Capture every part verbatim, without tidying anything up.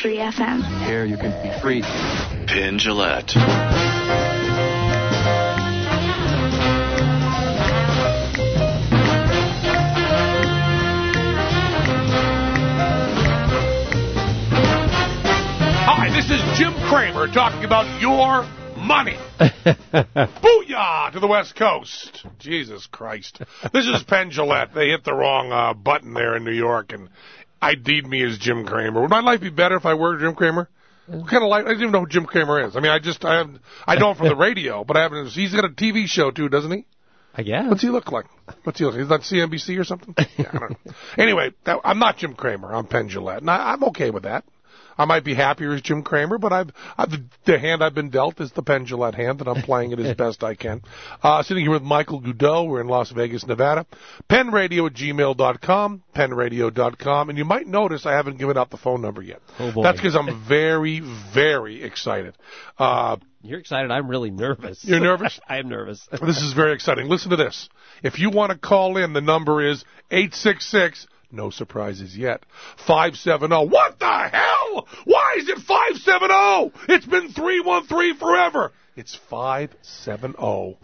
Free F M. Here you can be free. Penn Jillette. Hi, this is Jim Cramer talking about your money. Booyah to the West Coast. Jesus Christ. This is Penn Jillette. They hit the wrong uh, button there in New York, and I D'd me as Jim Cramer. Would my life be better if I were Jim Cramer? What kind of life? I didn't even know who Jim Cramer is. I mean, I just, I haven't, I know him from the radio, but I haven't, he's got a T V show too, doesn't he? I guess. What's he look like? What's he look like? He's on C N B C or something? Yeah, I don't know. Anyway, that, I'm not Jim Cramer. I'm Penn Jillette, and I, I'm okay with that. I might be happier as Jim Cramer, but I've, I've the hand I've been dealt is the Penn Jillette hand, and I'm playing it as best I can. Uh, sitting here with Michael Goudot. We're in Las Vegas, Nevada. penn radio at gmail dot com, penn radio dot com, and you might notice I haven't given out the phone number yet. Oh boy. That's because I'm very, very excited. Uh, You're excited. I'm really nervous. You're nervous? I am nervous. This is very exciting. Listen to this. If you want to call in, the number is eight six six, no surprises yet, five seven zero. What the hell? Why is it five seven zero? It's been three one three forever. It's five seven zero.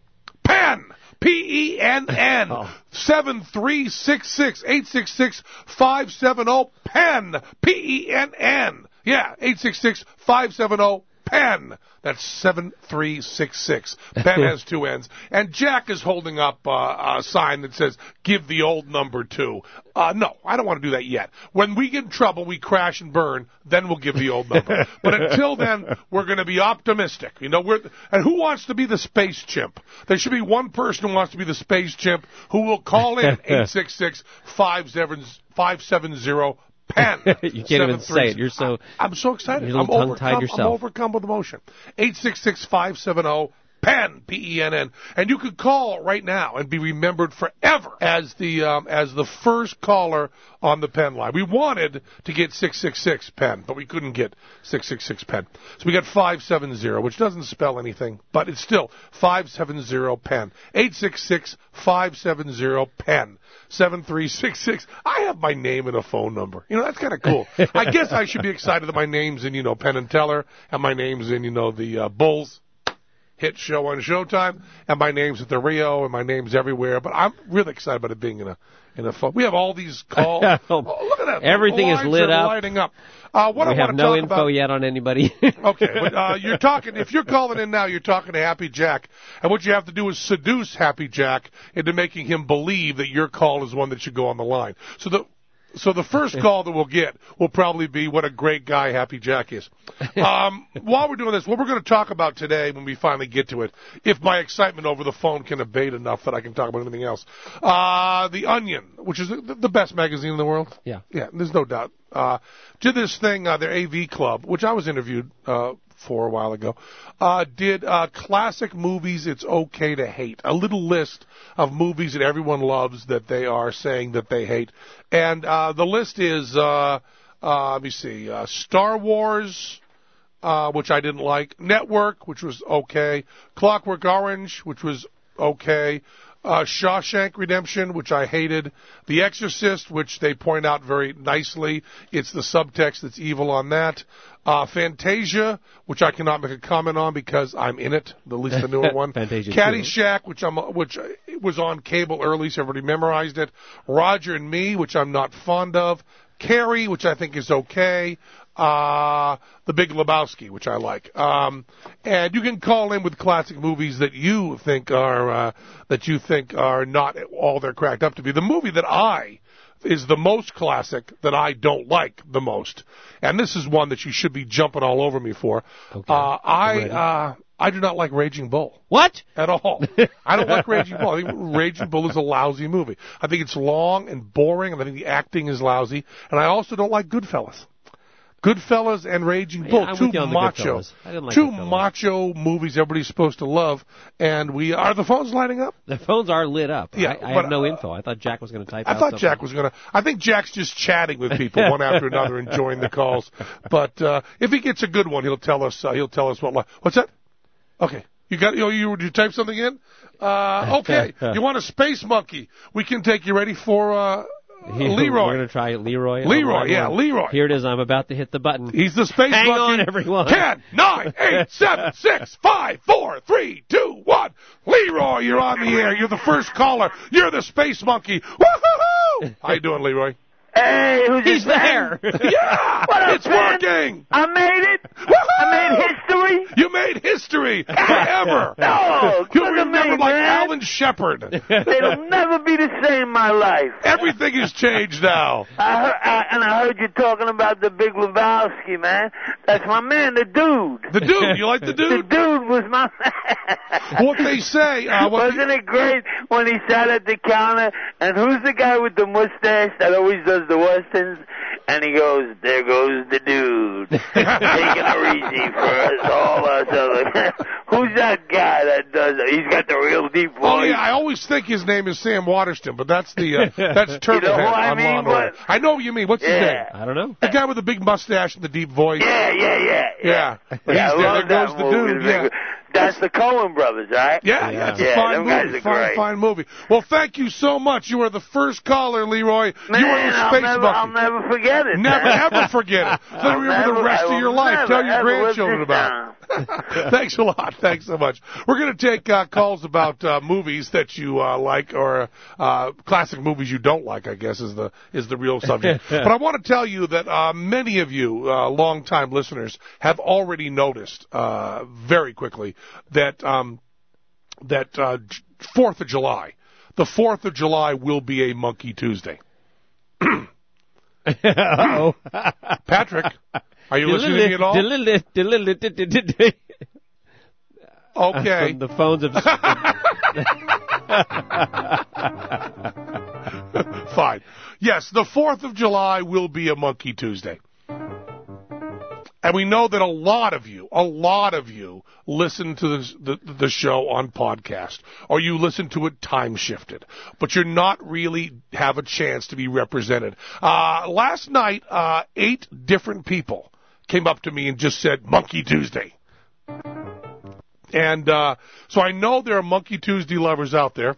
Penn. P E N N. seven three six six, eight six six, five seven zero. Penn. P E N N. Yeah, eight six six, five seven zero. Penn. That's seven three six six. Penn has two N's. And Jack is holding up uh, a sign that says, give the old number too. Uh, no, I don't want to do that yet. When we get in trouble, we crash and burn, then we'll give the old number. But until then, we're going to be optimistic. You know, we're, and who wants to be the space chimp? There should be one person who wants to be the space chimp who will call in eight six six, five seven zero, Penn. You can't even say it. You're so. I, I'm so excited. You're a I'm little overcome. tongue-tied yourself. I'm overcome with emotion. eight six six, five seven zero, Penn. P E N N. And you could call right now and be remembered forever as the um, as the first caller on the Penn line. We wanted to get six six six Penn, but we couldn't get six six six Penn. So we got five seven zero, which doesn't spell anything, but it's still five seven zero Penn. eight six six, five seven zero Penn. seven three six six. I have my name and a phone number. You know, that's kind of cool. I guess I should be excited that my name's in, you know, Penn and Teller, and my name's in, you know, the uh, Bulls hit show on Showtime, and my name's at the Rio, and my name's everywhere. But I'm really excited about it being in a in a phone. We have all these calls. Oh, look at that! Everything the is lit are up. Lighting up. Uh, what we I have want to no talk info about, yet on anybody. Okay, but uh, you're talking. If you're calling in now, you're talking to Happy Jack, and what you have to do is seduce Happy Jack into making him believe that your call is one that should go on the line. So the So the first call that we'll get will probably be what a great guy Happy Jack is. Um, while we're doing this, what we're going to talk about today when we finally get to it, if my excitement over the phone can abate enough that I can talk about anything else, uh, The Onion, which is the, the best magazine in the world. Yeah. Yeah, there's no doubt. Uh, did this thing, uh, their A V Club, which I was interviewed uh, for a while ago, uh, did uh, classic movies it's okay to hate. A little list of movies that everyone loves that they are saying that they hate. And uh, the list is, uh, uh, let me see, uh, Star Wars, uh, which I didn't like, Network, which was okay, Clockwork Orange, which was okay, Uh, Shawshank Redemption, which I hated. The Exorcist, which they point out very nicely. It's the subtext that's evil on that. Uh, Fantasia, which I cannot make a comment on because I'm in it, at least the newer one. Fantasia Caddyshack, which I'm, which was on cable early, so everybody memorized it. Roger and Me, which I'm not fond of. Carrie, which I think is okay. Uh, The Big Lebowski, which I like. Um, and you can call in with classic movies that you think are, uh, that you think are not all they're cracked up to be. The movie that I, is the most classic that I don't like the most. And this is one that you should be jumping all over me for. Okay. Uh, I, uh, I do not like Raging Bull. What? At all. I don't like Raging Bull. I think Raging Bull is a lousy movie. I think it's long and boring, and I think the acting is lousy. And I also don't like Goodfellas. Goodfellas and Raging Bull, yeah, two I macho, didn't like two Goodfellas. macho movies everybody's supposed to love. And we are the phones lighting up? The phones are lit up. Yeah, I, I but, have no uh, info. I thought Jack was going to type I out thought something. Jack was going to. I think Jack's just chatting with people one after another, enjoying the calls. But uh, if he gets a good one, he'll tell us. Uh, he'll tell us what. Li- What's that? Okay, you got. You you, you type something in. Uh, okay, you want a space monkey? We can take you ready for. Uh, Leroy. We're going to try Leroy. Leroy, yeah, one. Leroy. Here it is. I'm about to hit the button. He's the space Hang monkey. on, everyone. Ten, nine, eight, seven, six, five, four, three, two, one. Leroy, you're on the air. You're the first caller. You're the space monkey. Woo-hoo-hoo! How you doing, Leroy? Hey, who's He's this there. Yeah, What up, it's man? working. I made it. Woo-hoo! I made history. You made history forever. No, You look at remember me, like man. Alan Shepard. It'll never be the same in my life. Everything has changed now. I heard, I, and I heard you talking about the Big Lebowski, man. That's my man, the dude. The dude, you like the The dude? dude was my man. What they say, uh, what Wasn't it great when he sat at the counter, and who's the guy with the mustache that always does the westerns? And he goes, there goes the dude, taking a easy for us, all us other. Who's that guy that does it? He's got the real deep voice. Oh yeah, I always think his name is Sam Waterston, but that's the uh, that's Turtlehead You know who I on mean, Law and Order. but- I know what you mean. What's his Yeah. name? I don't know. The guy with the big mustache and the deep voice. Yeah, yeah, yeah. Yeah. But Yeah, he's I there. love There that goes the movie. dude. Yeah. That's the Coen brothers, right? Yeah, Yeah. yeah, it's a Yeah, fine them guys movie. are Fine, great. fine movie. Well, thank you so much. You are the first caller, Leroy. Man, you are the I'll space never, monkey. I'll never forget it. Never, man. ever forget it. So I'll remember the never- rest I of will your life. never, Tell your ever live grandchildren this about down. it. Thanks a lot. Thanks so much. We're going to take uh, calls about uh, movies that you uh, like or uh, classic movies you don't like, I guess, is the is the real subject. But I want to tell you that uh, many of you, uh, longtime listeners, have already noticed uh, very quickly that um, that uh, fourth of July, the fourth of July will be a Monkey Tuesday. Uh-oh. Patrick, are you listening to me at all? Okay. From the phones of... Fine. Yes, the fourth of July will be a Monkey Tuesday. And we know that a lot of you, a lot of you listen to this, the, the show on podcast, or you listen to it time shifted, but you're not really have a chance to be represented. Uh, last night, uh, eight different people came up to me and just said, Monkey Tuesday. And uh, so I know there are Monkey Tuesday lovers out there.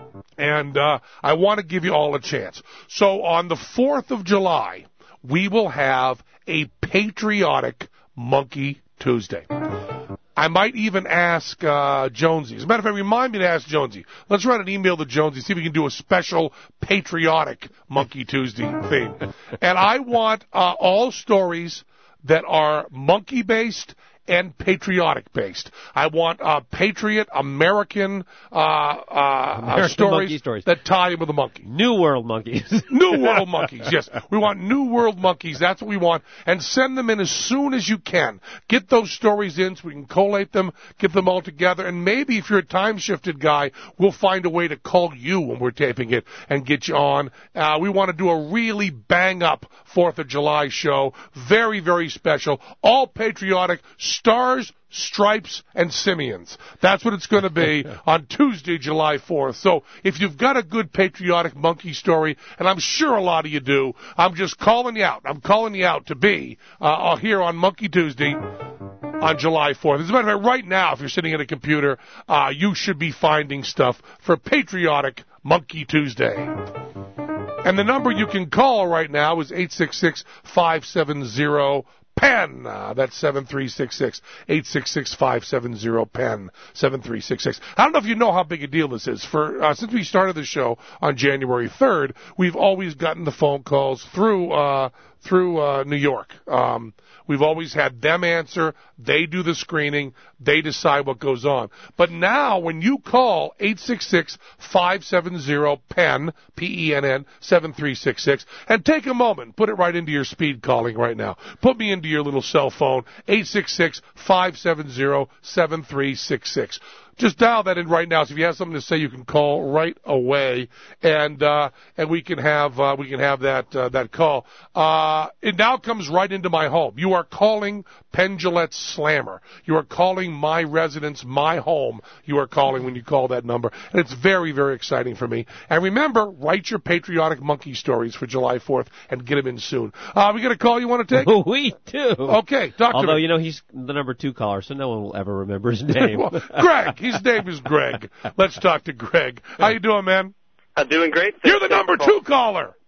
And uh, I want to give you all a chance. So on the fourth of July, we will have a patriotic Monkey Tuesday. I might even ask uh, Jonesy. As a matter of fact, remind me to ask Jonesy. Let's write an email to Jonesy, see if we can do a special patriotic Monkey Tuesday theme. And I want uh, all stories that are monkey-based and patriotic-based. I want uh, patriot, American, uh, uh, American uh, stories, monkey stories that tie in with the monkey. New World monkeys. New World monkeys, yes. We want New World monkeys. That's what we want. And send them in as soon as you can. Get those stories in so we can collate them, get them all together. And maybe if you're a time-shifted guy, we'll find a way to call you when we're taping it and get you on. Uh, we want to do a really bang-up fourth of July show. Very, very special. All patriotic. Stars, Stripes, and Simians. That's what it's going to be on Tuesday, July fourth. So if you've got a good patriotic monkey story, and I'm sure a lot of you do, I'm just calling you out. I'm calling you out to be uh, here on Monkey Tuesday on July fourth. As a matter of fact, right now, if you're sitting at a computer, uh, you should be finding stuff for patriotic Monkey Tuesday. And the number you can call right now is eight six six, five seven zero, P E N. Uh, that's seven three six six, eight six six, five seven zero, P E N, seven three six six. I don't know if you know how big a deal this is. For uh, since we started the show on January third, we've always gotten the phone calls through uh, through uh, New York. Um, we've always had them answer. They do the screening. They decide what goes on. But now when you call eight six six, five seven zero, P E N, P E N N, seven three six six, and take a moment, put it right into your speed calling right now. Put me into your little cell phone, eight six six, five seven zero, seven three six six. Just dial that in right now. So if you have something to say, you can call right away, and uh, and we can have uh, we can have that uh, that call. Uh, it now comes right into my home. You are calling Penn Jillette Slammer. You are calling my residence, my home. You are calling when you call that number, and it's very very exciting for me. And remember, write your patriotic monkey stories for July fourth and get them in soon. Uh, we got a call you want to take? We do. Okay, talk Although, to me. you know, he's the number two caller, so no one will ever remember his name. Well, Greg. His name is Greg. Let's talk to Greg. How you doing, man? I'm doing great. You're the number two caller.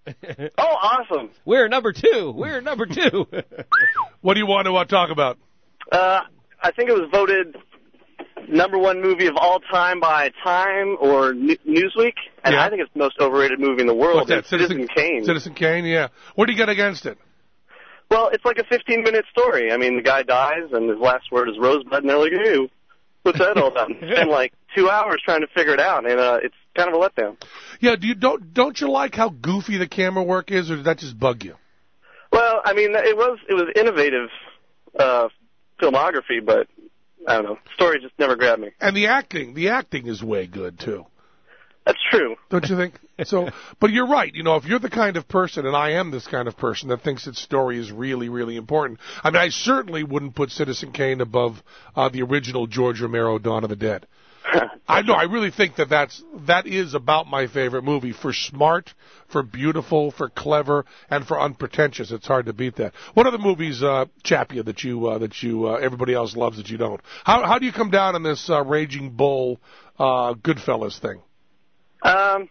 Oh, awesome. We're number two. We're number two. What do you want to uh, talk about? Uh, I think it was voted number one movie of all time by Time or N- Newsweek, and Yeah. I think it's the most overrated movie in the world. What's that? It's Citizen Kane. Citizen Kane, yeah. What do you got against it? Well, it's like a fifteen-minute story. I mean, the guy dies, and his last word is Rosebud, and they're like, ew, what's that all about? Spend like two hours trying to figure it out, and uh, it's kind of a letdown. Yeah, do you don't don't you like how goofy the camera work is, or did that just bug you? Well, I mean, it was it was innovative uh, filmography, but I don't know, the story just never grabbed me. And the acting, the acting is way good too. That's true. Don't you think? So, but you're right. You know, if you're the kind of person, and I am this kind of person that thinks that story is really, really important. I mean, I certainly wouldn't put Citizen Kane above uh, the original George Romero Dawn of the Dead. I know. I really think that that's that is about my favorite movie for smart, for beautiful, for clever, and for unpretentious. It's hard to beat that. What other movies, uh, Chapia, that you uh, that you uh, everybody else loves that you don't? How how do you come down on this uh, Raging Bull, uh, Goodfellas thing? Um,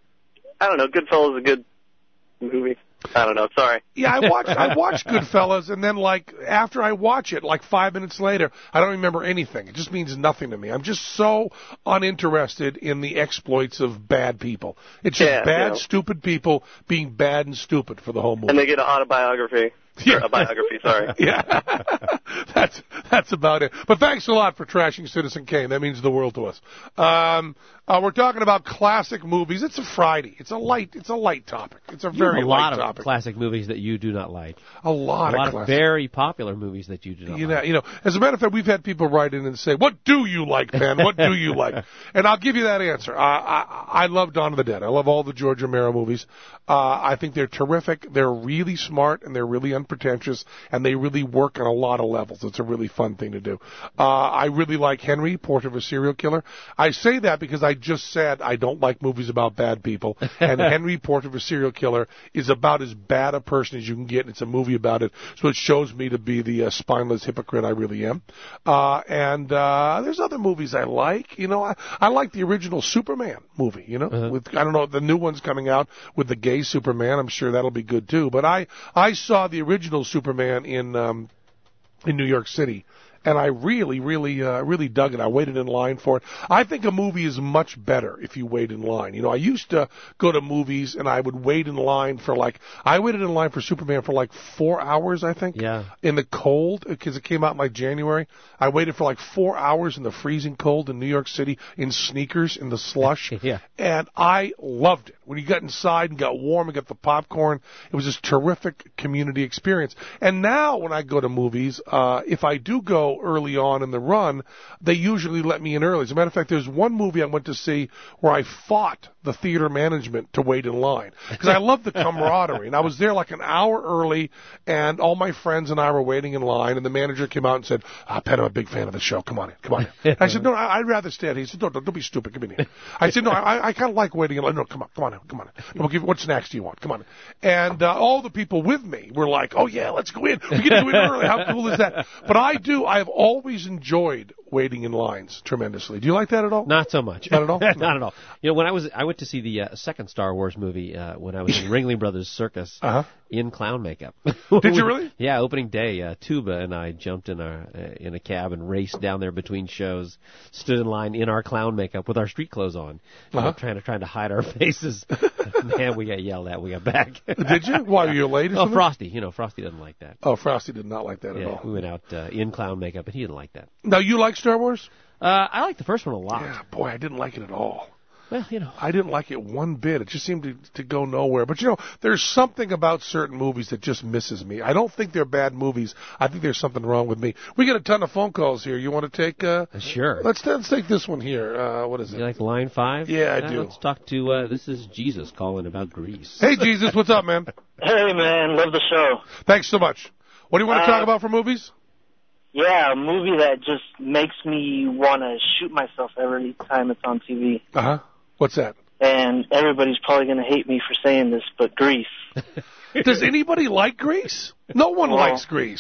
I don't know. Goodfellas is a good movie. I don't know. Sorry. Yeah, I watched I watched Goodfellas, and then like after I watch it, like five minutes later, I don't remember anything. It just means nothing to me. I'm just so uninterested in the exploits of bad people. It's just Yeah, bad, yeah. stupid people being bad and stupid for the whole movie. And they get an autobiography. Yeah. Or a biography, sorry. Yeah, that's that's about it. But thanks a lot for trashing Citizen Kane. That means the world to us. Um, uh, we're talking about classic movies. It's a Friday. It's a light. It's a light topic. It's a very a light lot of topic. classic movies that you do not like. a lot, A lot of of classic. very popular movies that you do not You know, like. you know. As a matter of fact, we've had people write in and say, "What do you like, Ben? What do you like?" And I'll give you that answer. I, I, I love Dawn of the Dead. I love all the George Romero movies. Uh, I think they're terrific. They're really smart and they're really unpretentious, and they really work on a lot of levels. It's a really fun thing to do. Uh, I really like Henry, Portrait of a Serial Killer. I say that because I just said I don't like movies about bad people, and Henry, Portrait of a Serial Killer is about as bad a person as you can get, and it's a movie about it, so it shows me to be the uh, spineless hypocrite I really am. Uh, and uh, there's other movies I like. You know, I, I like the original Superman movie, you know, Uh-huh. with, I don't know, the new one's coming out with the gay Superman. I'm sure that'll be good too. But I, I saw the original Superman in, um, in New York City. And I really, really, uh, really dug it. I waited in line for it. I think a movie is much better if you wait in line. You know, I used to go to movies and I would wait in line for like, I waited in line for Superman for like four hours, I think. Yeah. In the cold, because it came out in like January. I waited for like four hours in the freezing cold in New York City in sneakers in the slush. Yeah. And I loved it. When you got inside and got warm and got the popcorn, it was this terrific community experience. And now when I go to movies, uh, if I do go early on in the run, they usually let me in early. As a matter of fact, there's one movie I went to see where I fought the theater management to wait in line because I love the camaraderie. And I was there like an hour early, and all my friends and I were waiting in line, and the manager came out and said, ah, Pat, I'm a big fan of the show. Come on in. Come on in. I said, no, I- I'd rather stand. He said, no, don't, don't be stupid. Come in here. I said, no, I, I kind of like waiting in line. No, come on. Come on in. Come on in. No, we'll give you, what snacks do you want? Come on in. And uh, all the people with me were like, oh, yeah, let's go in. We get to go in early. How cool is that? But I do. I have always enjoyed waiting in lines tremendously. Do you like that at all? Not so much. Not at all? Not at all. You know, when I was, I went to see the uh, second Star Wars movie uh, when I was in Ringling Brothers Circus Uh-huh. in clown makeup. Did you really? Yeah, opening day, uh, Tuba and I jumped in our uh, in a cab and raced down there between shows, stood in line in our clown makeup with our street clothes on, you know, Uh-huh. trying to trying to hide our faces. Man, we got yelled at. We got back. Did you? Why, were you late or Oh, something? Frosty. You know, Frosty doesn't like that. Oh, Frosty did not like that at Yeah, all. we went out uh, in clown makeup, and he didn't like that. Now, you like Star Wars? Uh, I like the first one a lot. Yeah, boy, I didn't like it at all. Well, you know. I didn't like it one bit. It just seemed to, to go nowhere. But, you know, there's something about certain movies that just misses me. I don't think they're bad movies. I think there's something wrong with me. We get a ton of phone calls here. You want to take... Uh, Sure. Let's, let's take this one here. Uh, what is it? You like line five? Yeah, I Uh, do. Let's talk to, uh, this is Jesus calling about Greece. Hey, Jesus, what's up, man? Hey, man, love the show. Thanks so much. What do you want to Uh, talk about for movies? Yeah, a movie that just makes me want to shoot myself every time it's on T V. Uh-huh. What's that? And everybody's probably going to hate me for saying this, but Grease. Does anybody like Grease? No one Well- likes Grease.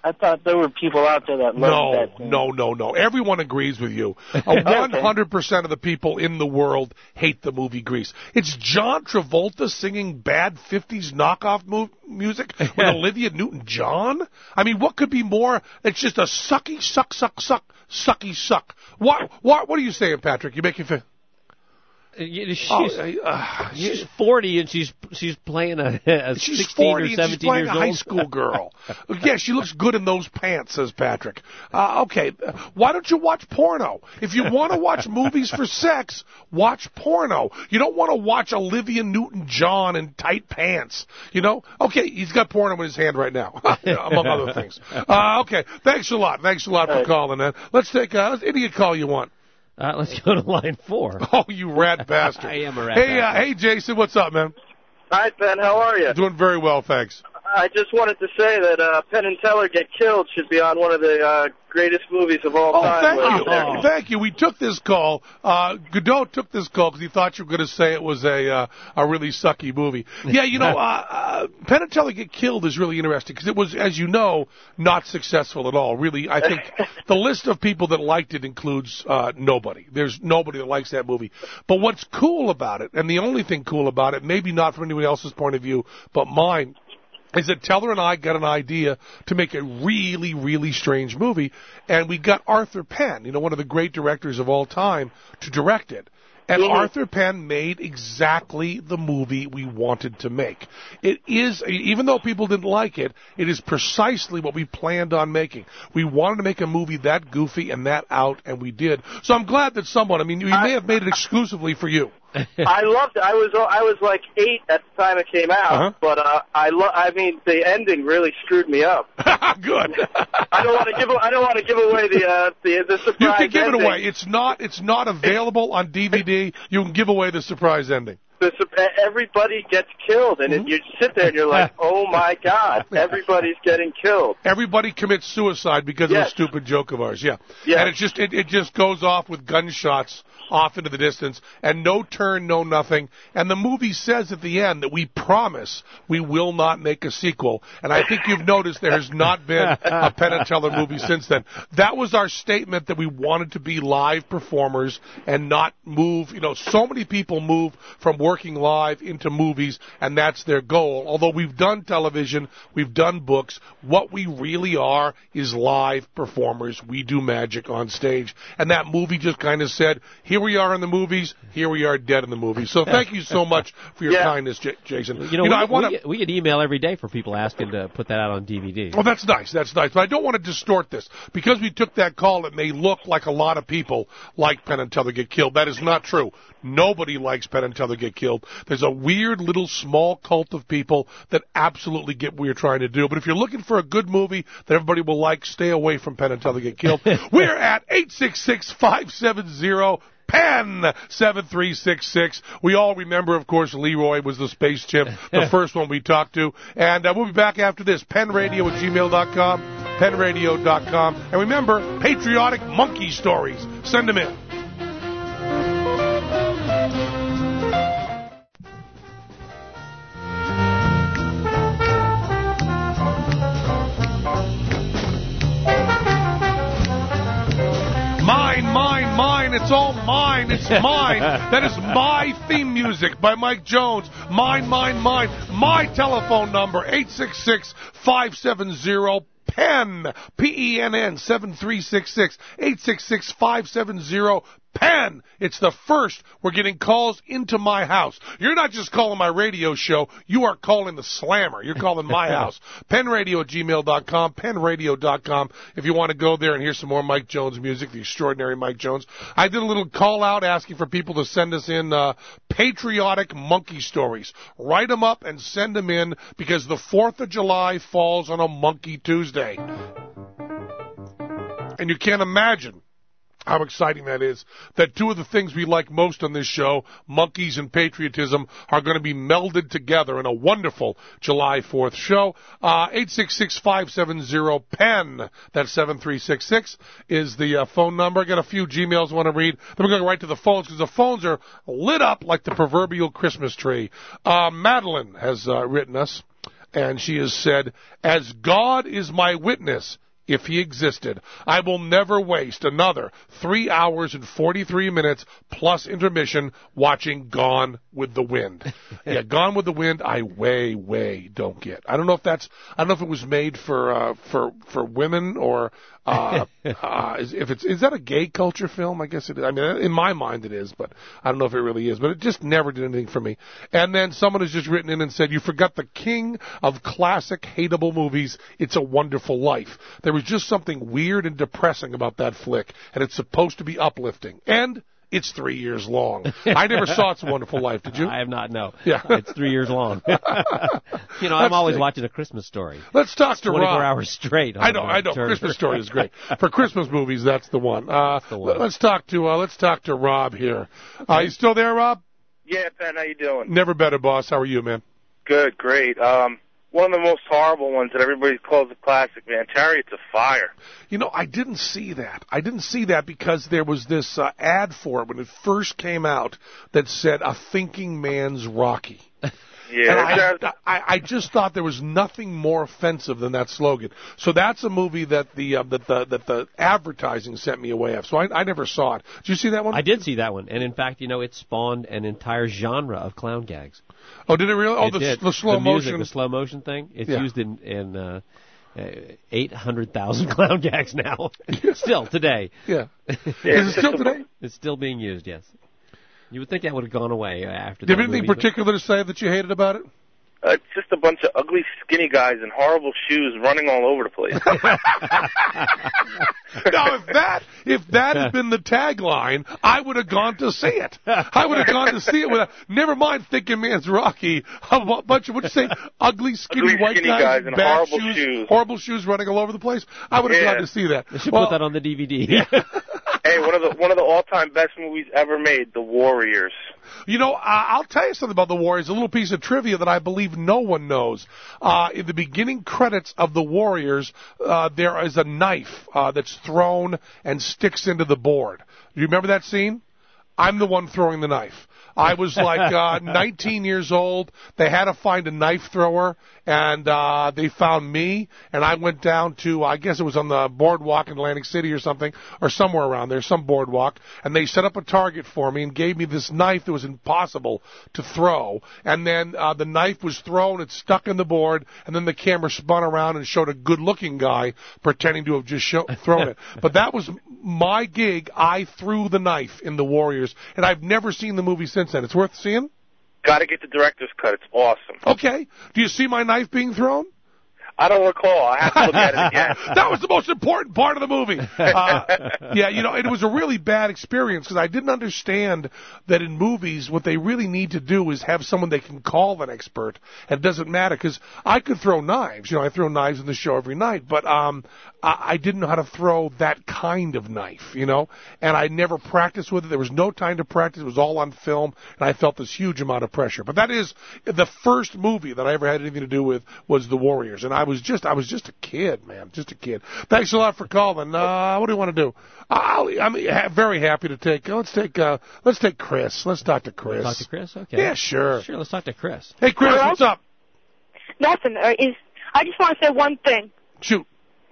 I thought there were people out there that loved No, that thing. no, no, no. Everyone agrees with you. one hundred percent of the people in the world hate the movie Grease. It's John Travolta singing bad fifties knockoff mu- music with Olivia Newton-John? I mean, what could be more? It's just a sucky, suck, suck, suck, sucky, suck. What, what, what are you saying, Patrick? You make you feel... She's, oh, uh, she's forty and she's she's playing a, a she's sixteen forty or and seventeen she's playing years a high old. school girl. Yeah, she looks good in those pants, says Patrick. Uh, okay, why don't you watch porno? If you want to watch movies for sex, watch porno. You don't want to watch Olivia Newton-John in tight pants. You know? Okay, he's got porno in his hand right now, among other things. Uh, okay, thanks a lot. Thanks a lot for calling, man. Let's take uh, any call you want. Uh, let's go to line four. Oh, you rat bastard. I am a rat hey, bastard. Uh, hey, Jason, what's up, man? Hi, Ben. How are you? Doing very well, thanks. I just wanted to say that uh, Penn and Teller Get Killed should be on one of the uh, greatest movies of all Oh, time. thank you. Oh. Thank you. We took this call. Uh, Godot took this call because he thought you were going to say it was a uh, a really sucky movie. Yeah, you know, uh, uh, Penn and Teller Get Killed is really interesting because it was, as you know, not successful at all. Really, I think the list of people that liked it includes uh, nobody. There's nobody that likes that movie. But what's cool about it, and the only thing cool about it, maybe not from anyone else's point of view, but mine, is that Teller and I got an idea to make a really, really strange movie, and we got Arthur Penn, you know, one of the great directors of all time, to direct it. And mm-hmm. Arthur Penn made exactly the movie we wanted to make. It is, even though people didn't like it, it is precisely what we planned on making. We wanted to make a movie that goofy and that out, and we did. So I'm glad that someone, I mean, we may have made it exclusively for you. I loved it. I was I was like eight at the time it came out, uh-huh. but uh, I lo- I mean the ending really screwed me up. Good. I don't want to give I don't want to give away the uh, the the surprise. You can give ending. it away. It's not it's not available on D V D. You can give away the surprise ending. The, everybody gets killed, and mm-hmm. you sit there and you're like, oh my God, everybody's getting killed. Everybody commits suicide because yes. of a stupid joke of ours. Yeah, yes. And it just it, it just goes off with gunshots off into the distance, and no turn, no nothing. And the movie says at the end that we promise we will not make a sequel. And I think you've noticed there has not been a Penn and Teller movie since then. That was our statement, that we wanted to be live performers and not move. You know, so many people move from working live into movies, and that's their goal. Although we've done television, we've done books, what we really are is live performers. We do magic on stage. And that movie just kind of said, here we are in the movies, here we are dead in the movies. So thank you so much for your yeah. kindness, J- Jason. You know, you know we, I wanna... we, get, we get email every day for people asking to put that out on D V D. Oh, that's nice, that's nice. But I don't want to distort this. Because we took that call, it may look like a lot of people like Penn and Teller Get Killed. That is not true. Nobody likes Penn and Teller Get Killed. There's a weird little small cult of people that absolutely get what you're trying to do. But if you're looking for a good movie that everybody will like, stay away from Penn and Teller Get Killed. We're at eight six six, five seven zero, Penn seven three six six. We all remember, of course, Leroy was the space chimp, the first one we talked to. And uh, we'll be back after this. penradio at gmail dot com, penradio dot com. And remember, patriotic monkey stories. Send them in. Mine, mine, mine, it's all mine, it's mine. That is my theme music by Mike Jones. Mine, mine, mine. My telephone number, eight six six, five seven zero, PENN, P E N N, seven three six six, eight six six, five seven zero, PENN. It's the first we're getting calls into my house. You're not just calling my radio show. You are calling the slammer. You're calling my house. penradio at gmail dot com, penradio dot com. If you want to go there and hear some more Mike Jones music, the extraordinary Mike Jones. I did a little call out asking for people to send us in uh, patriotic monkey stories. Write them up and send them in because the fourth of July falls on a Monkey Tuesday. And you can't imagine how exciting that is, that two of the things we like most on this show, monkeys and patriotism, are going to be melded together in a wonderful July fourth show. Uh, eight six six, five seven zero, PENN, that's seven three six six, is the uh, phone number. I got a few Gmails I want to read. Then we're going to go right to the phones, because the phones are lit up like the proverbial Christmas tree. Uh, Madeline has uh, written us. and she has said, "As God is my witness, if he existed, I will never waste another three hours and forty-three minutes plus intermission watching Gone with the Wind." Yeah, Gone with the Wind, I way, way don't get. I don't know if that's, I don't know if it was made for, uh, for, for women or, uh, uh, is, if it's, is that a gay culture film? I guess it is. I mean, in my mind it is, but I don't know if it really is, but it just never did anything for me. And then someone has just written in and said, "You forgot the king of classic hateable movies, It's a Wonderful Life. There was just something weird and depressing about that flick, and it's supposed to be uplifting. And it's three years long." I never saw It's a Wonderful Life. Did you? I have not, no. Yeah. It's three years long. You know, I'm That's always great. watching A Christmas Story. Let's talk to twenty-four Rob. hours straight. on I know, uh, I know. Turner. Christmas Story is great. For Christmas movies, that's the one. Uh, the one. Let's talk to uh, let's talk to Rob here. Uh, you still there, Rob? Yeah, Ben, how you doing? Never better, boss. How are you, man? Good, great. Um, one of the most horrible ones that everybody calls a classic, man. Chariots of Fire. You know, I didn't see that. I didn't see that because there was this uh, ad for it when it first came out that said "A Thinking Man's Rocky." Yeah, And I, I, I just thought there was nothing more offensive than that slogan. So that's a movie that the uh, that the that the advertising sent me away of. So I, I never saw it. Did you see that one? I did see that one, and in fact, you know, it spawned an entire genre of clown gags. Oh, did it really? Oh, It the, did. the slow the music, motion. the slow motion thing. It's Yeah. used in in uh, uh, eight hundred thousand clown gags now. Still today, Yeah. Yeah, Is it it's still just a- today? it's still being used. Yes, you would think that would have gone away after. Do you that have anything movie, but- particular to say that you hated about it? Uh, it's just a bunch of ugly, skinny guys in horrible shoes running all over the place. Now, if that if that had been the tagline, I would have gone to see it. I would have gone to see it with a, never mind Thinking Man's Rocky, a bunch of, what'd you say, ugly, skinny Ugly, white skinny guys, guys in bad horrible shoes, shoes. horrible shoes running all over the place. I would have Yeah. gone to see that. They should Well, put that on the D V D. Hey, one of the one of the all-time best movies ever made, The Warriors. You know, uh, I'll tell you something about the Warriors, a little piece of trivia that I believe no one knows. Uh, in the beginning credits of the Warriors, uh, there is a knife uh, that's thrown and sticks into the board. Do you remember that scene? I'm the one throwing the knife. I was like uh, nineteen years old. They had to find a knife thrower, and uh, they found me. And I went down to, I guess it was on the boardwalk in Atlantic City or something, or somewhere around there, some boardwalk. And they set up a target for me and gave me this knife that was impossible to throw. And then uh, the knife was thrown, it stuck in the board, and then the camera spun around and showed a good-looking guy pretending to have just show, thrown it. But that was my gig. I threw the knife in the Warriors, and I've never seen the movie since then. It's worth seeing? Got to get the director's cut. It's awesome. Okay. Do you see my knife being thrown? I don't recall. I have to look at it again. That was the most important part of the movie. Uh, yeah, you know, it was a really bad experience because I didn't understand that in movies what they really need to do is have someone they can call an expert. And it doesn't matter because I could throw knives. You know, I throw knives in the show every night, but um, I, I didn't know how to throw that kind of knife, you know, and I never practiced with it. There was no time to practice. It was all on film, and I felt this huge amount of pressure. But that is the first movie that I ever had anything to do with was The Warriors, and I was just I was just a kid, man, just a kid. Thanks a lot for calling. Uh, what do you want to do? I'll, I'm ha- very happy to take. Let's take. Uh, let's take Chris. Let's talk to Chris. Talk to Chris. Okay. Yeah, sure. Sure. Let's talk to Chris. Hey, Chris, Hello? what's up? Nothing. Uh, is I just want to say one thing. Shoot.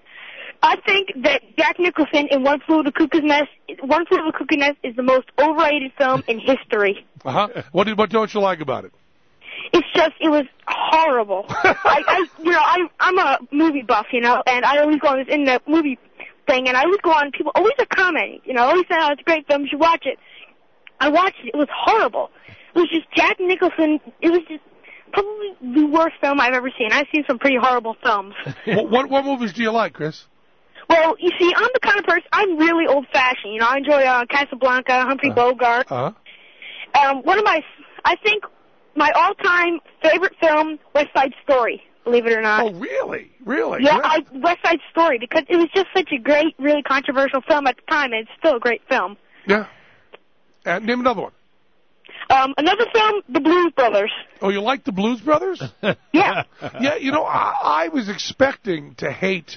I think that Jack Nicholson in One Flew Over the Cuckoo's Nest, One Flew Over the Cuckoo's Nest is the most overrated film in history. Uh huh. What did what don't you like about it? It's just, it was horrible. I, I, you know, I, I'm a movie buff, you know, and I always go on this in the movie thing, and I always go on, and people always are commenting, you know, always say, oh, it's a great film, you should watch it. I watched it. It was horrible. It was just Jack Nicholson. It was just probably the worst film I've ever seen. I've seen some pretty horrible films. what, what what movies do you like, Chris? Well, you see, I'm the kind of person, I'm really old-fashioned. You know, I enjoy uh, Casablanca, Humphrey Uh, Bogart. Uh Um, one of my, I think, my all-time favorite film, West Side Story, believe it or not. Oh, really? Really? Yeah, Great. I, West Side Story, because it was just such a great, really controversial film at the time, and it's still a great film. Yeah. Uh, name another one. Um, another film, The Blues Brothers. Oh, you like the Blues Brothers? Yeah. Yeah, you know, I, I was expecting to hate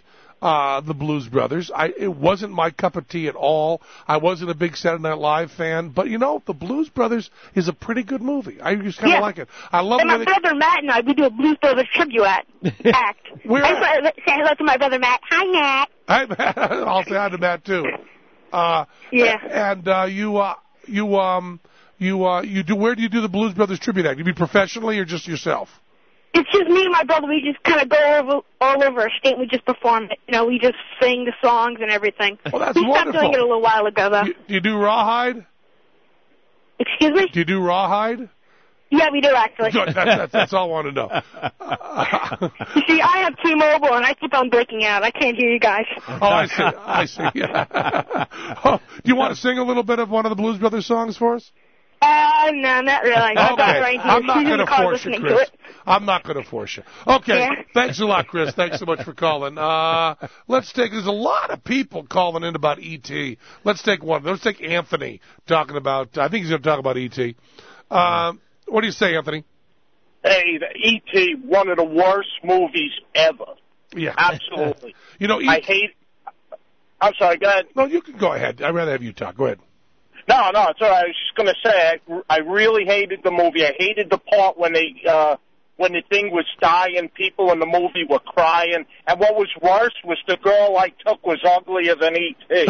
uh, the Blues Brothers. I it wasn't my cup of tea at all. I wasn't a big Saturday Night Live fan, but you know, the Blues Brothers is a pretty good movie. I just kind of Yeah. like it. I love And when my they, brother Matt and I, we do a Blues Brothers tribute act. act. Where I at? just want to say hello to my brother Matt. Hi, Matt. I, I'll say hi to Matt too. Uh, Yeah. And uh, you, uh, you, um, you, uh, you do. Where do you do the Blues Brothers tribute act? Do you be professionally or just yourself? It's just me and my brother. We just kind of go over all over our state. We just perform it. You know, we just sing the songs and everything. Well, that's we stopped wonderful. doing it a little while ago, though. You, do you do Rawhide? Excuse me? Do you do Rawhide? Yeah, we do, actually. Good. That's, that's, that's all I want to know. You see, I have T-Mobile, and I keep on breaking out. I can't hear you guys. Oh, I see. I see. Oh, do you want to sing a little bit of one of the Blues Brothers songs for us? Uh, no, not really. My Okay. daughter right here. I'm not She's in going the to car force you, listening Chris. to it. I'm not going to force you. Okay. Yeah. Thanks a lot, Chris. Thanks so much for calling. Uh, let's take, there's a lot of people calling in about E T. Let's take one. Let's take Anthony talking about, I think he's going to talk about E T. Um, what do you say, Anthony? Hey, the E T, one of the worst movies ever. Yeah. Absolutely. You know, E T. I hate. I'm sorry. Go ahead. No, you can go ahead. I'd rather have you talk. Go ahead. No, no, it's all right. I was just going to say, I, I really hated the movie. I hated the part when they, uh, when the thing was dying, people in the movie were crying. And what was worse was the girl I took was uglier than E T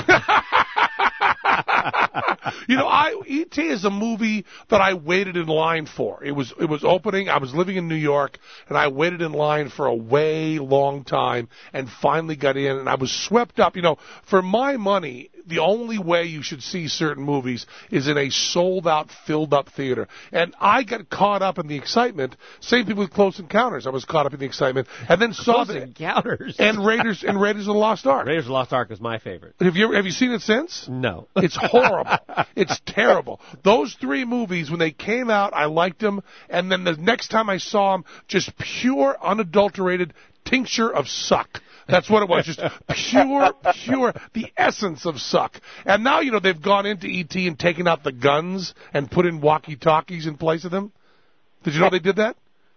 You know, I E T is a movie that I waited in line for. It was it was opening. I was living in New York, and I waited in line for a way long time, and finally got in. And I was swept up. You know, for my money, the only way you should see certain movies is in a sold-out, filled-up theater. And I got caught up in the excitement. Same thing with Close Encounters. I was caught up in the excitement, and then saw Close the Encounters. and Raiders and Raiders of the Lost Ark. Raiders of the Lost Ark was my favorite. Have you ever, have you seen it since? No. It's horrible. It's terrible. Those three movies, when they came out, I liked them, and then the next time I saw them, just pure, unadulterated tincture of suck. That's what it was, just pure, pure, the essence of suck. And now, you know, they've gone into E T and taken out the guns and put in walkie-talkies in place of them. Did you know they did that?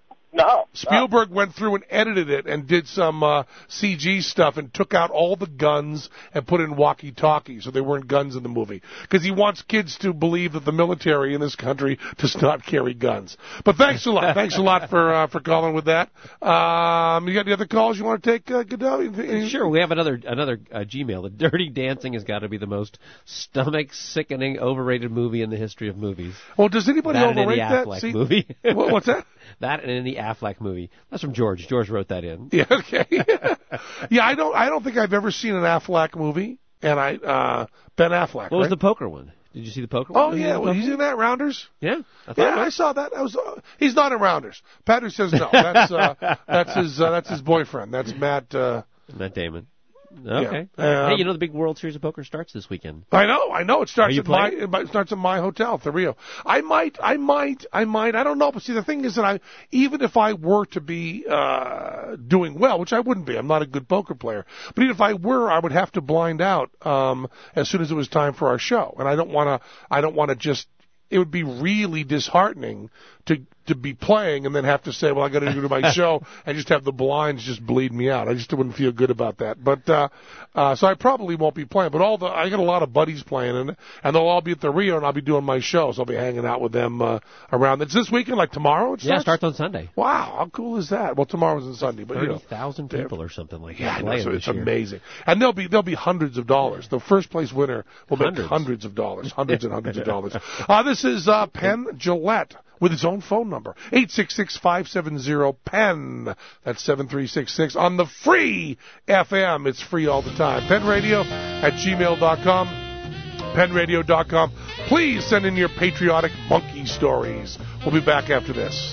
No. Spielberg went through and edited it and did some uh, C G stuff and took out all the guns and put in walkie-talkies so there weren't guns in the movie. Because he wants kids to believe that the military in this country does not carry guns. But thanks a lot. Thanks a lot for uh, for calling with that. Um, you got any other calls you want to take, uh, Godot? Any- Sure, we have another another uh, Gmail. The Dirty Dancing has got to be the most stomach-sickening, overrated movie in the history of movies. Well, does anybody That and overrate any that? Affleck See, movie. what, what's that? That and any Affleck movie. That's from George. George wrote that in. Yeah, okay. yeah, I don't. I don't think I've ever seen an Affleck movie, and I uh, Ben Affleck. What was right? the poker one? Did you see the poker Oh one? yeah, well, he's in that Rounders. Yeah, I thought Yeah, so. I saw that. I was. Uh, he's not in Rounders. Patrick says no. That's uh, that's his. Uh, that's his boyfriend. That's Matt. Uh, Matt Damon. Okay. Yeah. Um, hey, you know the big World Series of Poker starts this weekend. I know. I know. It starts Are you at my. playing? It starts at my hotel, the Rio. I might. I might. I might. I don't know. But see, the thing is that I, even if I were to be uh, doing well, which I wouldn't be. I'm not a good poker player. But even if I were, I would have to blind out um, as soon as it was time for our show. And I don't want to. I don't want to just. It would be really disheartening to to be playing and then have to say, well, I got to go to my show and just have the blinds just bleed me out. I just wouldn't feel good about that. But uh, uh, so I probably won't be playing. But all the I got a lot of buddies playing, and and they'll all be at the Rio, and I'll be doing my shows. I'll be hanging out with them uh, around. It's this weekend, like tomorrow. It Yeah, it starts? starts on Sunday. Wow, how cool is that? Well, tomorrow's and Sunday, but you Thirty know. thousand people or something like Yeah, that I know, playing so this it's year. amazing. And there'll be there'll be hundreds of dollars. The first place winner will make Hundreds. hundreds of dollars, hundreds and hundreds of dollars. Uh, this is uh, Penn Gillette with his own phone number, eight six six, five seven zero, P E N. That's seven three six six on the free F M. It's free all the time. Penn Radio at gmail dot com, penn radio dot com. Please send in your patriotic monkey stories. We'll be back after this.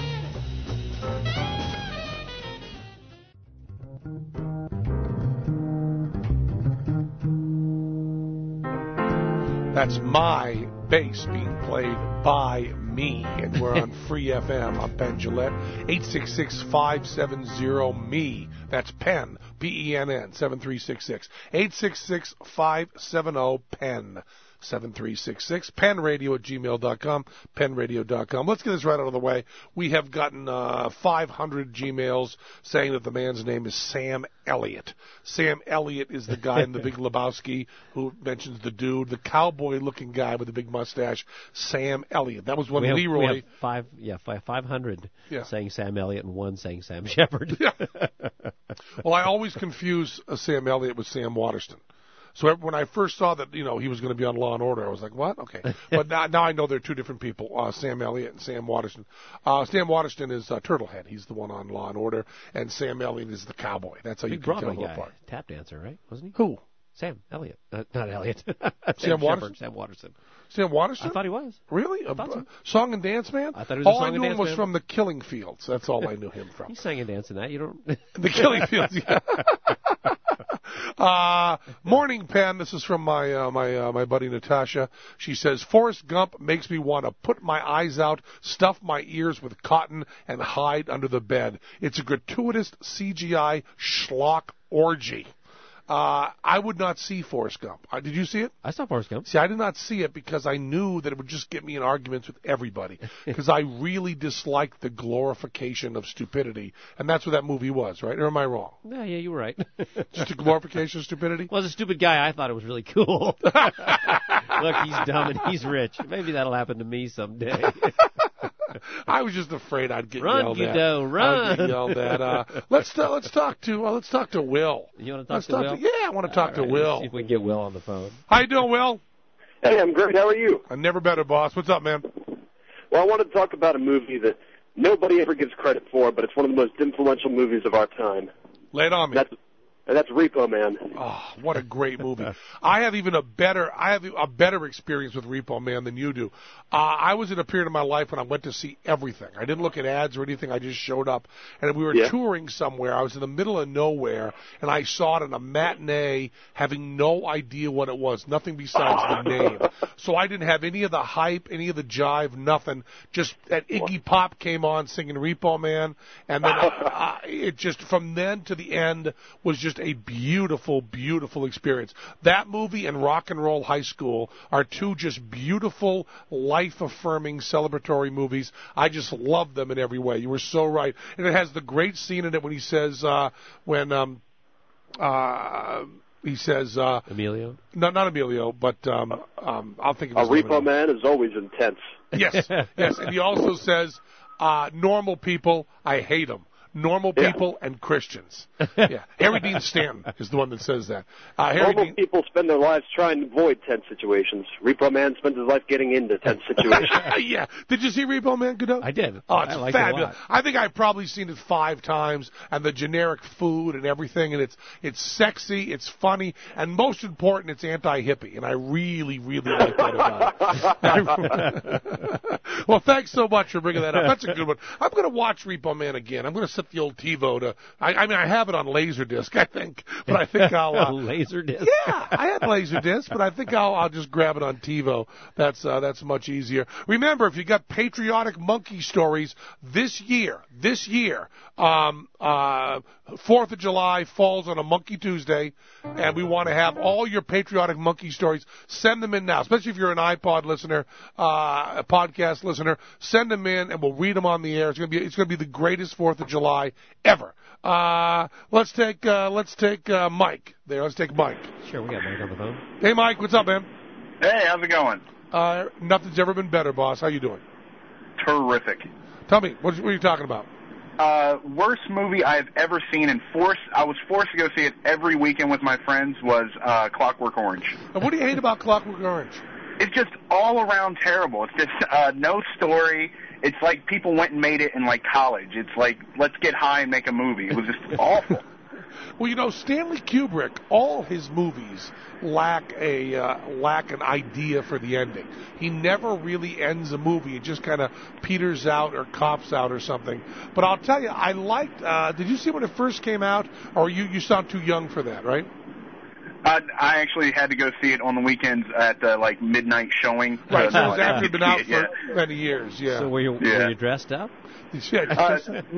That's my bass being played by me, and we're on Free F M. I'm Ben Gillette, eight six six, five seven zero, M E. That's PENN, P E N N, seven three six six. eight six six, five seven zero, PENN. seven three six six, penradio at gmail dot com, penradio dot com. Let's get this right out of the way. We have gotten uh, five hundred Gmails saying that the man's name is Sam Elliott. Sam Elliott is the guy in The Big Lebowski who mentions the dude, the cowboy-looking guy with the big mustache, Sam Elliott. That was when we have, Leroy... We have five, yeah, five, five hundred yeah. saying Sam Elliott and one saying Sam Shepard. Yeah. Well, I always confuse uh, Sam Elliott with Sam Waterston. So when I first saw that, you know, he was going to be on Law and Order, I was like, what? Okay. But now, now I know they're two different people, uh, Sam Elliott and Sam Waterston. Uh, Sam Waterston is uh, Turtlehead. He's the one on Law and Order. And Sam Elliott is the cowboy. That's how Big you can Broadway tell them guy, apart. tap dancer, right? Wasn't he? Who? Sam Elliott. Uh, not Elliott. Sam, Sam Waterston? Shepard, Sam Waterston. Sam Waterston? I thought he was. Really? I thought a, so. Song and Dance Man? I thought he was a all Song I and knew him Dance was Man. from the Killing Fields. That's all I knew him from. He sang and danced in that. You don't... The Killing Fields, yeah. Uh, morning, Penn. This is from my uh, my uh, my buddy Natasha. She says, Forrest Gump makes me want to put my eyes out, stuff my ears with cotton, and hide under the bed. It's a gratuitous C G I schlock orgy. Uh, I would not see Forrest Gump. Uh, did you see it? I saw Forrest Gump. See, I did not see it because I knew that it would just get me in arguments with everybody. Because I really disliked the glorification of stupidity. And that's what that movie was, right? Or am I wrong? Yeah, yeah, you were right. Just a glorification of stupidity? Well, as a stupid guy, I thought it was really cool. Look, he's dumb and he's rich. Maybe that'll happen to me someday. I was just afraid I'd get run, yelled Guido, at. run! I'd get yelled at. Uh, let's uh, let's talk to uh, let's talk to Will. You want to talk let's to talk Will? To, yeah, I want to talk All to right, Will. Let's see if we can get Will on the phone. How you doing, Will? Hey, I'm great. How are you? I'm never better, boss. What's up, man? Well, I wanted to talk about a movie that nobody ever gives credit for, but it's one of the most influential movies of our time. Lay it on me. That's, and that's Repo Man. Oh, what a great movie! I have even a better, I have a better experience with Repo Man than you do. Uh, I was in a period of my life when I went to see everything. I didn't look at ads or anything. I just showed up, and we were Yeah. touring somewhere. I was in the middle of nowhere, and I saw it in a matinee, having no idea what it was, nothing besides the name. So I didn't have any of the hype, any of the jive, nothing. Just that Iggy Pop came on singing Repo Man, and then uh, it just from then to the end was just a beautiful, beautiful experience. That movie and Rock and Roll High School are two just beautiful, life-affirming, celebratory movies. I just love them in every way. You were so right. And it has the great scene in it when he says, uh, when, um, uh, he says, uh, Emilio? No, not Emilio, but, um, um, I'll think of A his name. Repo Man is always intense. Yes, yes. And he also says, uh, normal people, I hate them. Normal people yeah. and Christians. Yeah, Harry Dean Stanton is the one that says that. Uh, Harry Normal Dean... people spend their lives trying to avoid tense situations. Repo Man spends his life getting into tense situations. Yeah. Did you see Repo Man, Godot? I did. Oh, it's I liked fabulous. It a lot. I think I've probably seen it five times, and the generic food and everything, and it's it's sexy, it's funny, and most important, it's anti-hippie, and I really, really like that about it. Well, thanks so much for bringing that up. That's a good one. I'm going to watch Repo Man again. I'm going to set the old TiVo to. I, I mean, I have it on Laserdisc, I think, but I think I'll. Uh, Laserdisc. Yeah, I had Laserdisc, but I think I'll I'll just grab it on TiVo. That's uh, that's much easier. Remember, if you got patriotic monkey stories this year, this year, um, uh, Fourth of July falls on a Monkey Tuesday, and we want to have all your patriotic monkey stories. Send them in now, especially if you're an iPod listener, uh, a podcast listener. Send them in, and we'll read them on the air. It's gonna be it's gonna be the greatest Fourth of July ever. Uh, let's take uh, let's take uh, Mike there. Let's take Mike. Sure, we got Mike on the phone. Hey, Mike, what's up, man? Hey, how's it going? Uh, nothing's ever been better, boss. How you doing? Terrific. Tell me, what, what are you talking about? Uh, worst movie I've ever seen, and forced I was forced to go see it every weekend with my friends, was uh, Clockwork Orange. And what do you hate about Clockwork Orange? It's just all around terrible. It's just uh, no story. It's like people went and made it in like college. It's like, let's get high and make a movie. It was just awful. Well, you know, Stanley Kubrick, all his movies lack a uh, lack an idea for the ending. He never really ends a movie. It just kind of peters out or cops out or something. But I'll tell you, I liked. Uh, did you see when it first came out? Or you you sound too young for that, right? I, I actually had to go see it on the weekends at the like midnight showing. Right, so it was uh, after it'd been out it, for yeah. many years. Yeah. So were you Yeah. were you dressed up? Yeah. Uh,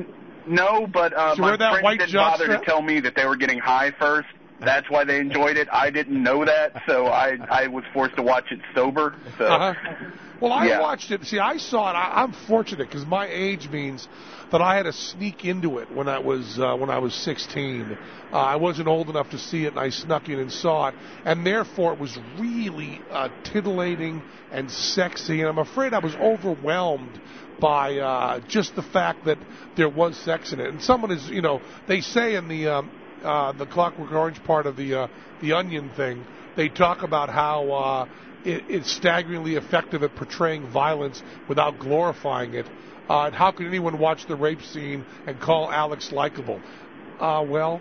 No, but uh, So my wear that friends white didn't bother jockstrap? to tell me that they were getting high first. That's why they enjoyed it. I didn't know that, so I I was forced to watch it sober. So. Uh-huh. Well, I Yeah. watched it. See, I saw it. I, I'm fortunate because my age means that I had to sneak into it when I was uh, when I was sixteen. Uh, I wasn't old enough to see it, and I snuck in and saw it, and therefore it was really uh, titillating and sexy. And I'm afraid I was overwhelmed by uh, just the fact that there was sex in it. And someone is, you know, they say in the um, uh, the Clockwork Orange part of the uh, the Onion thing, they talk about how uh, it, it's staggeringly effective at portraying violence without glorifying it. Uh, and how could anyone watch the rape scene and call Alex likable? Uh, well,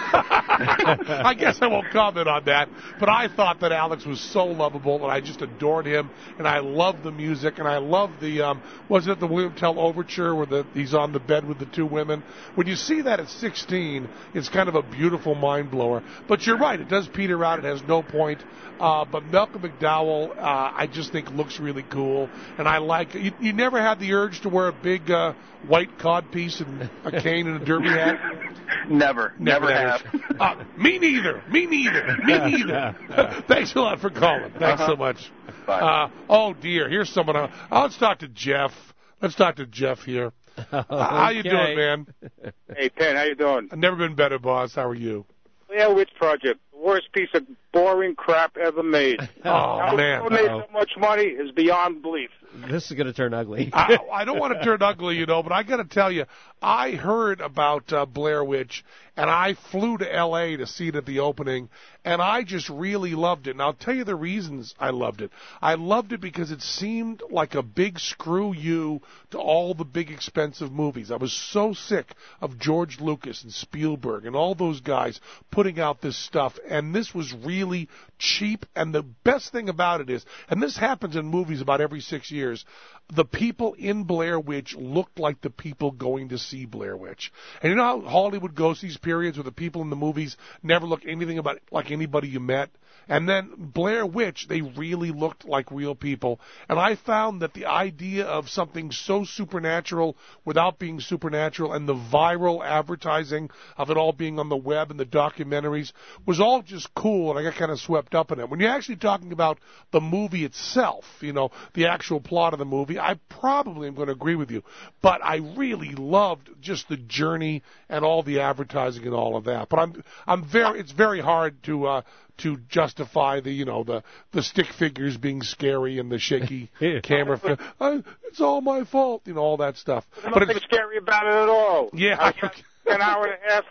I guess I won't comment on that, but I thought that Alex was so lovable, and I just adored him, and I loved the music, and I loved the, um, wasn't it the William Tell Overture where the, he's on the bed with the two women? When you see that at sixteen, it's kind of a beautiful mind blower. But you're right, it does peter out, it has no point. Uh, but Malcolm McDowell, uh, I just think looks really cool, and I like it. You, you never had the urge to wear a big uh, white codpiece and a cane and a derby hat? Never, never, Never have. Uh, me neither. Me neither. Me neither. Thanks a lot for calling. Thanks Uh-huh. so much. Bye. Uh, oh dear, here's someone. Uh, oh, let's talk to Jeff. Let's talk to Jeff here. Uh, how you Okay. doing, man? Hey, Penn, how you doing? I've never been better, boss. How are you? Blair Witch Project, the worst piece of boring crap ever made. Oh How man. it made Uh-oh. so much money is beyond belief. This is going to turn ugly. I, I don't want to turn ugly, you know, but I got to tell you, I heard about uh, Blair Witch, and I flew to L A to see it at the opening, and I just really loved it. And I'll tell you the reasons I loved it. I loved it because it seemed like a big screw you to all the big expensive movies. I was so sick of George Lucas and Spielberg and all those guys putting out this stuff, and this was really cheap. And the best thing about it is, and this happens in movies about every six years, the people in Blair Witch looked like the people going to see Blair Witch. And you know how Hollywood goes these periods where the people in the movies never look anything about like anybody you met? And then Blair Witch, they really looked like real people. And I found that the idea of something so supernatural without being supernatural, and the viral advertising of it all being on the web and the documentaries was all just cool, and I got kind of swept up in it. When you're actually talking about the movie itself, you know, the actual plot of the movie, I probably am going to agree with you. But I really loved just the journey and all the advertising and all of that. But I'm I'm very it's very hard to uh to justify the, you know, the, the stick figures being scary and the shaky camera. Fi- I, it's all my fault, you know, all that stuff. There's But nothing it's, scary about it at all. yeah, I got an hour and a half.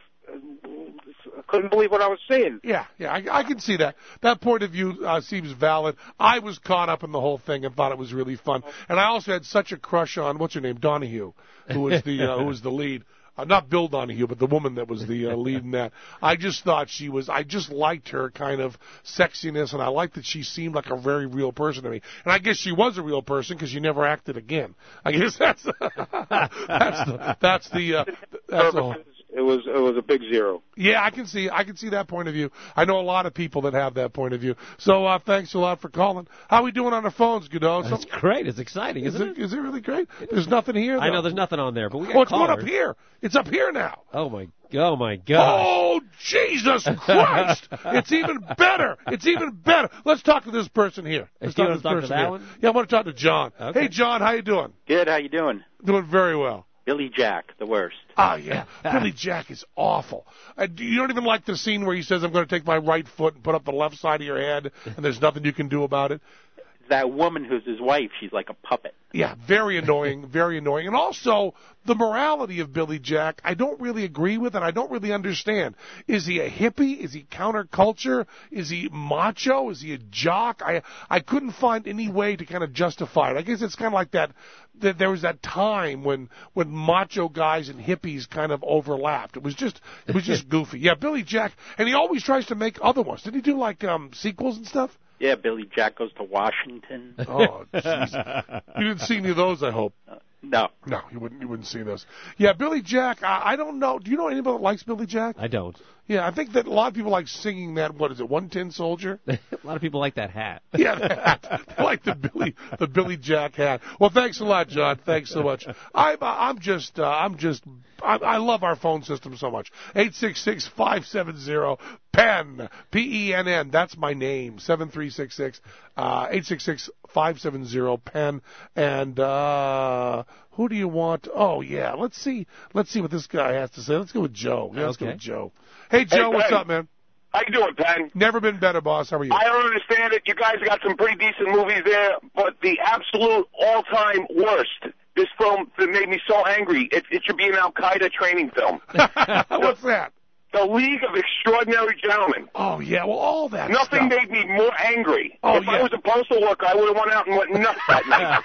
I couldn't believe what I was seeing. yeah, yeah, I, I can see that. That point of view uh, seems valid. I was caught up in the whole thing and thought it was really fun. And I also had such a crush on, what's her name, Donahue, who was the uh, who was the lead. Uh, not Bill Donahue, but the woman that was the uh, lead in that. I just thought she was, I just liked her kind of sexiness, and I liked that she seemed like a very real person to me. And I guess she was a real person because she never acted again. I guess that's that's the, that's the uh, that's the whole. It was it was a big zero. Yeah, I can see I can see that point of view. I know a lot of people that have that point of view. So uh, thanks a lot for calling. How are we doing on the phones, Godot? That's great. It's exciting, Is isn't it, it? is it really great? There's nothing here, though. I know there's nothing on there, but we got Oh, it's going callers. up here. It's up here now. Oh my, oh my gosh. Oh, Jesus Christ! It's even better. It's even better. Let's talk to this person here. Let's You talk wanna to this talk to person that here. one? Yeah, I want to talk to John. Okay. Hey, John, how you doing? Good, how you doing? Doing very well. Billy Jack, the worst. Oh, yeah. Billy Jack is awful. Uh, do- you don't even like the scene where he says, I'm going to take my right foot and put up the left side of your head, and there's nothing you can do about it? That woman who's his wife, she's like a puppet. Yeah, very annoying, very annoying. And also, the morality of Billy Jack, I don't really agree with, and I don't really understand. Is he a hippie? Is he counterculture? Is he macho? Is he a jock? I I couldn't find any way to kind of justify it. I guess it's kind of like that, that there was that time when, when macho guys and hippies kind of overlapped. It was just it was just goofy. Yeah, Billy Jack, and he always tries to make other ones. Did he do, like, um, sequels and stuff? Yeah, Billy Jack Goes to Washington. Oh, jeez. You didn't see any of those, I hope. Uh, no. No, you wouldn't. You wouldn't see those. Yeah, Billy Jack. I, I don't know. Do you know anybody that likes Billy Jack? I don't. Yeah, I think that a lot of people like singing that. What is it? One Tin Soldier. A lot of people like that hat. Yeah, the hat. They like the Billy, the Billy Jack hat. Well, thanks a lot, John. Thanks so much. I'm, I'm just, uh, I'm just, I, I love our phone system so much. Eight six six five seven zero P E N P E N N. That's my name. Seven three six six uh, eight six six five seven zero P E N. And uh, who do you want? Oh yeah, let's see. Let's see what this guy has to say. Let's go with Joe. Yeah, let's Okay. go with Joe. Hey Joe, Hey, what's Ben. up, man? How you doing, Penn? Never been better, boss. How are you? I don't understand it. You guys got some pretty decent movies there, but the absolute all-time worst, this film that made me so angry, it, it should be an Al-Qaeda training film. What's that? The League of Extraordinary Gentlemen. Oh, yeah, well, all that Nothing stuff. made me more angry. Oh, if yeah. I was a postal worker, I would have went out and went nuts that night.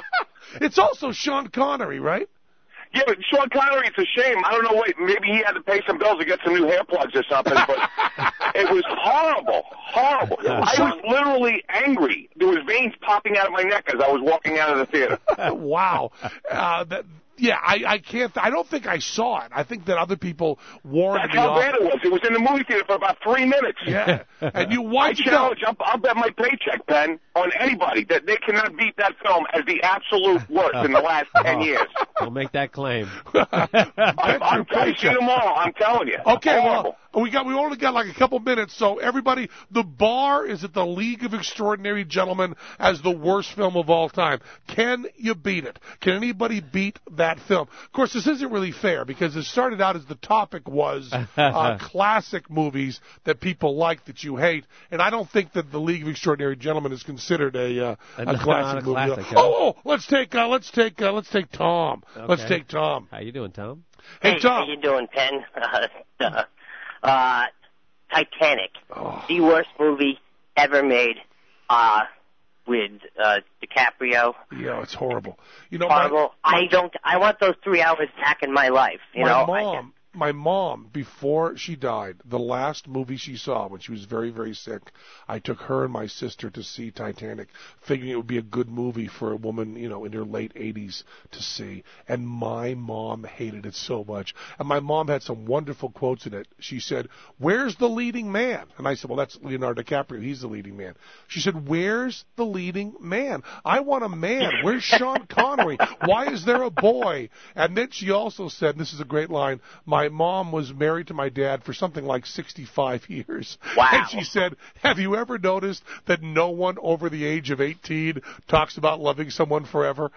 It's also Sean Connery, right? Yeah, but Sean Connery, it's a shame. I don't know, wait, maybe he had to pay some bills to get some new hair plugs or something, but it was horrible, horrible. Yeah, I Sean- was literally angry. There was veins popping out of my neck as I was walking out of the theater. Wow. Uh, that, yeah, I, I can't. I don't think I saw it. I think that other people warned That's me how off. bad it was. It was in the movie theater for about three minutes. Yeah, and you I watched it. challenge, I'll, I'll bet my paycheck, Ben, on anybody that they cannot beat that film as the absolute worst in the last ten years. We'll make that claim. I'm, I'm, I've seen them all, I'm telling you. Okay, Horrible. well, we got we only got like a couple minutes, so everybody, the bar is at the League of Extraordinary Gentlemen as the worst film of all time. Can you beat it? Can anybody beat that film? Of course, this isn't really fair because it started out as the topic was uh, classic movies that people like that you hate, and I don't think that the League of Extraordinary Gentlemen is considered a uh, a Not classic a movie. classic, huh? Oh, oh, let's take uh, let's take uh, let's take Tom. Let's Okay. take Tom. How you doing, Tom? Hey, Hey, Tom. how you doing, Penn? Uh, uh, Titanic, Oh. the worst movie ever made, uh, with uh, DiCaprio. Yeah, it's horrible. You know, my- Horrible. I don't. I want those three hours back in my life. You my know. mom, my mom, before she died, the last movie she saw when she was very, very sick, I took her and my sister to see Titanic, figuring it would be a good movie for a woman, you know, in her late eighties to see. And my mom hated it so much. And my mom had some wonderful quotes in it. She said, "Where's the leading man?" And I said, "Well, that's Leonardo DiCaprio. He's the leading man." She said, "Where's the leading man? I want a man. Where's Sean Connery? Why is there a boy?" And then she also said, and this is a great line, my mom was married to my dad for something like sixty-five years. Wow. And she said, "Have you ever noticed that no one over the age of eighteen talks about loving someone forever?"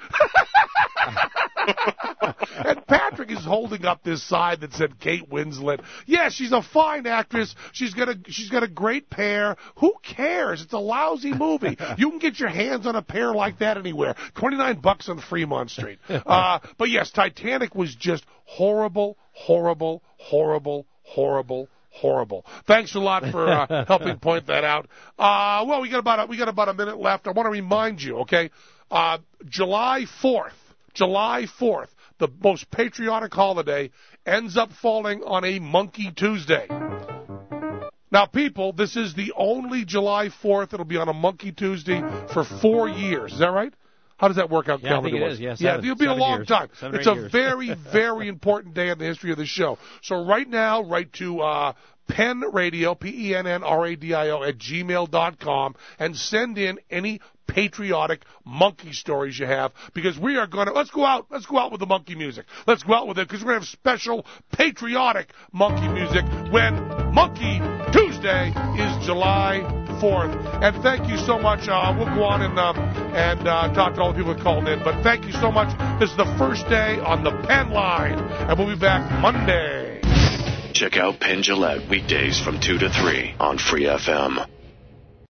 And Patrick is holding up this sign that said Kate Winslet. Yeah, she's a fine actress. She's got a she's got a great pair. Who cares? It's a lousy movie. You can get your hands on a pair like that anywhere. Twenty-nine bucks on Fremont Street. Uh, but yes, Titanic was just horrible, horrible, horrible, horrible. Horrible. Thanks a lot for uh, helping point that out. Uh, well, we got about a, we got about a minute left. I want to remind you, okay? Uh, July fourth, July fourth, the most patriotic holiday, ends up falling on a Monkey Tuesday. Now, people, this is the only July fourth that'll be on a Monkey Tuesday for four years. Is that right? How does that work out? Yeah, I think it calendar-wise? is. Yeah, yeah, seven- it'll be a seven long years. time. Seven or It's eight a years. very, very important day in the history of the show. So right now, write to uh, Penn Radio, P E N N R A D I O, at gmail dot com, and send in any patriotic monkey stories you have, because we are going to, let's go out, let's go out with the monkey music. Let's go out with it, because we're going to have special patriotic monkey music when Monkey Tuesday is July fourth. And thank you so much. Uh, we'll go on and, um, and uh, talk to all the people that called in, but thank you so much. This is the first day on the Penn line, and we'll be back Monday. Check out Penn Jillette weekdays from two to three on Free F M.